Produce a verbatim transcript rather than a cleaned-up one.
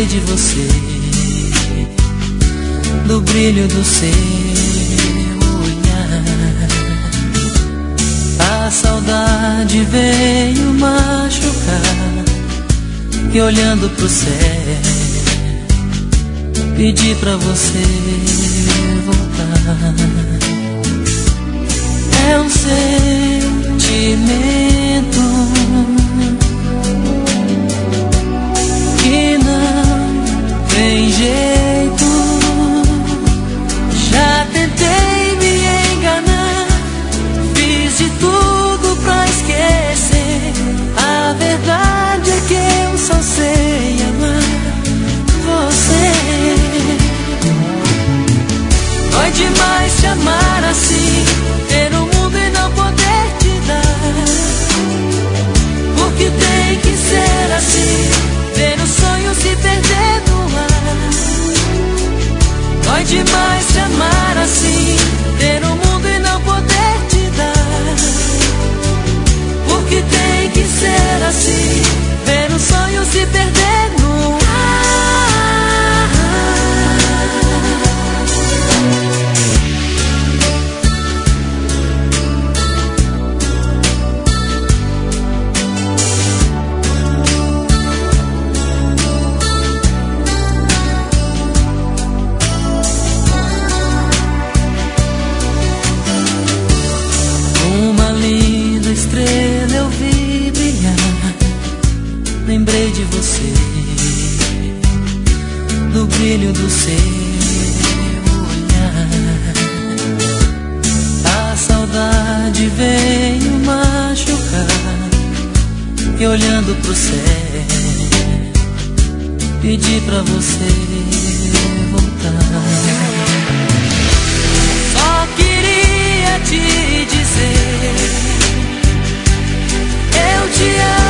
lembrei de você, do brilho do seu olhar. A saudade veio machucar, e olhando pro céu pedi pra você voltar. É um sentimento que não tem jeito. Já tentei me enganar, fiz de tudo pra esquecer. A verdade é que eu só sei amar você. Dói demais te amar assim, ter o mundo e não poder te dar. Porque tem que ser assim, ver o sonho se perder no ar. Dói demais te amar assim, ter o mundo e não poder te dar. Porque tem que ser assim, ver o sonho se perder no ar. Estrela eu vi brilhar, lembrei de você, do brilho do seu olhar. A saudade veio machucar, e olhando pro céu pedi pra você voltar. Só queria te dizer, eu te amo.